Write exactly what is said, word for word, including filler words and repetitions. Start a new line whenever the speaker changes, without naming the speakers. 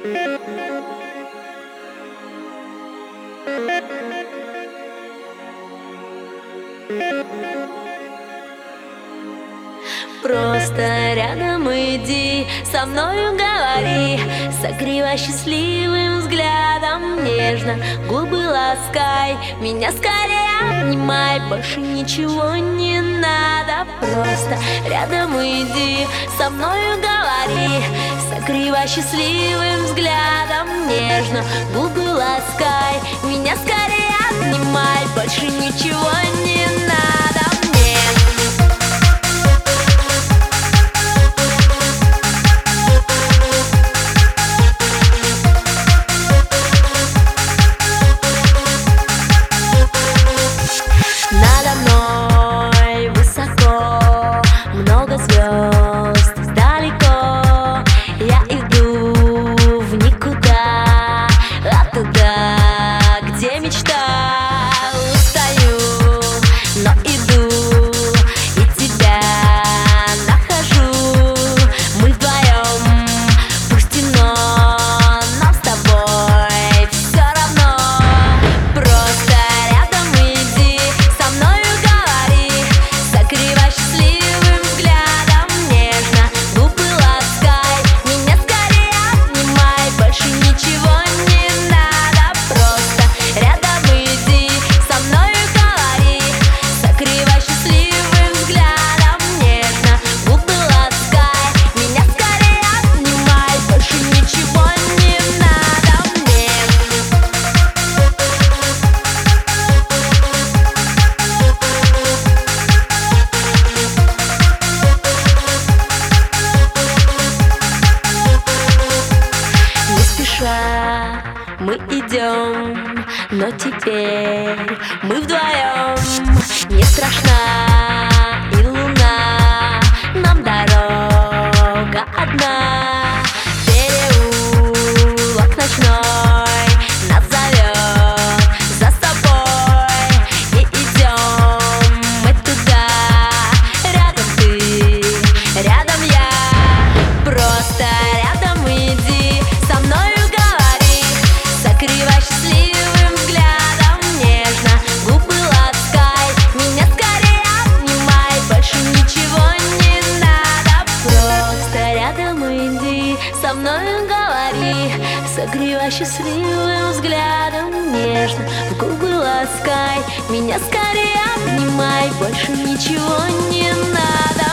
Просто рядом иди, со мною говори, согревай счастливым взглядом нежно, губы ласкай, меня скорее обнимай, больше ничего не надо. Просто рядом иди, со мною говори, согревай счастливым взглядом нежно, губы ласкай, меня скорее обнимай, больше ничего не надо мне. Надо мной высоко, много звезд далеко. Я иду в никуда, а туда, где мечта. Устаю, но иду, и тебя нахожу. Мы вдвоем, пусть темно, но с тобой все равно. Просто рядом иди, со мною говори, согревай счастливым взглядом нежно, губы ласкай, меня скорее обнимай, больше ничего не надо. Просто рядом иди, со мною говори, согревай счастливым взглядом нежно, губы ласкай, меня скорее обнимай, больше ничего не надо мне. Не спеша мы идем, но теперь мы вдвоем. Не страшна и луна, нам дорога одна. Переулок ночной нас зовет за собой, и идем мы туда. Рядом ты, рядом я. Просто рядом иди, со мною говори, согревай счастливым взглядом нежно, губы ласкай, меня скорее обнимай, больше ничего не надо. Просто рядом иди, со мною говори, согревай счастливым взглядом нежно, в губы ласкай, меня скорее обнимай, больше ничего не надо.